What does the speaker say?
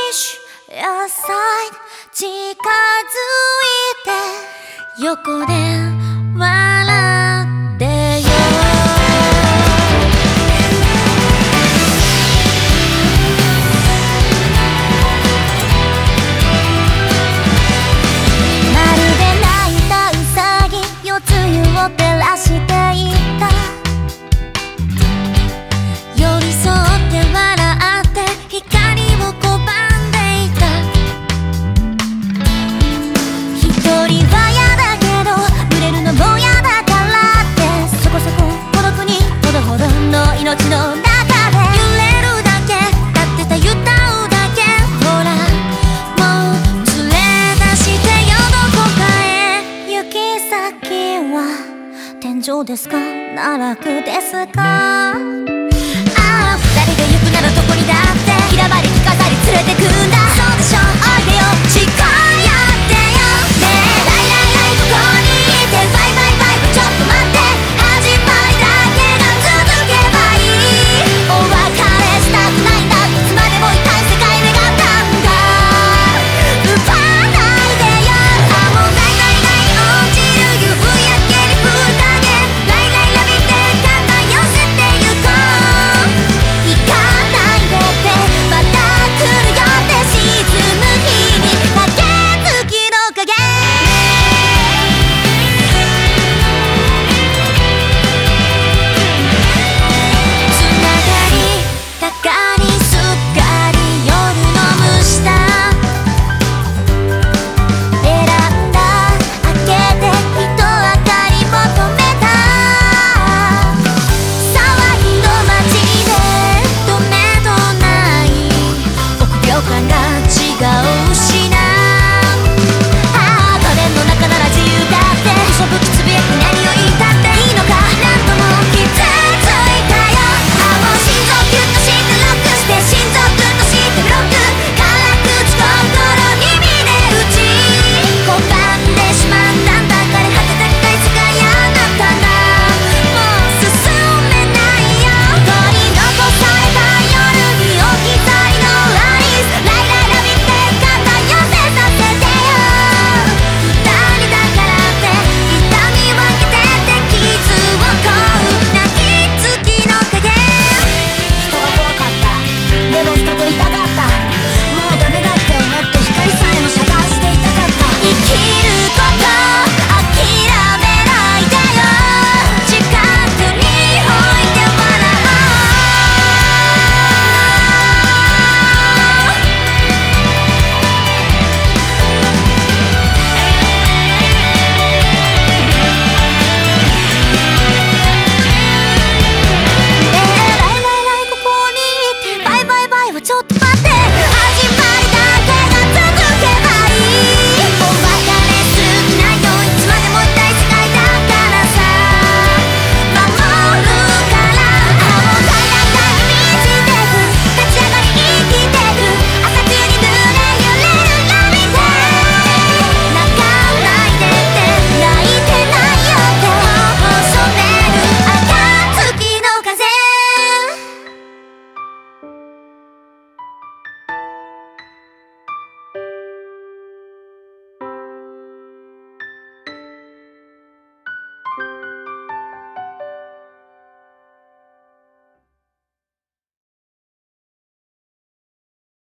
Push aside 近づいて横で笑ってよまるで泣いたウサギ夜露を照らしていた寄り添って笑って光を拒んでいた一人は嫌だけど濡れるのも嫌だからってそこそこ孤独にほどほどの命の中で揺れるだけ立ってた歌うだけほらもう連れ出してよどこかへ行き先は天井ですか奈落ですかああ二人で行くならどこにだって嫌ばり着飾り連れてくんだそうでしょおいでよ近寄ってよねえライライライここにいてバイバイバイちょっと待って始まりだけが続けばいいお別れしたくないんだいつまでもいたい世界願ったんだ奪わないでよあもうないないない落ちる夕焼けに二影ライライラビって考え寄せてゆこう行かないでってまた来るよって沈む日に駆け月の影つながりたかりすっかり夜の虫だ選んだ開けて人明かり求めた騒ぎの街で止めどない臆病感が違うしなああ画面の中なら自由だって嘘吹きつぶやき何を言ったっていいのか何度も傷ついたよあもう心臓キュッとしてロックして心臓グッとしてブロック辛口心に峰打ち拒んでしまったんだ枯れ果てた機械使い嫌だったんだもう進めないよ取り残された夜に置き去りのアリスライライラビって肩寄せさせてよ二人だからって痛み分けてって傷を負う泣き月の影人は怖かったでも人といたかったもうダメだって思って光さえも探していたかった生きること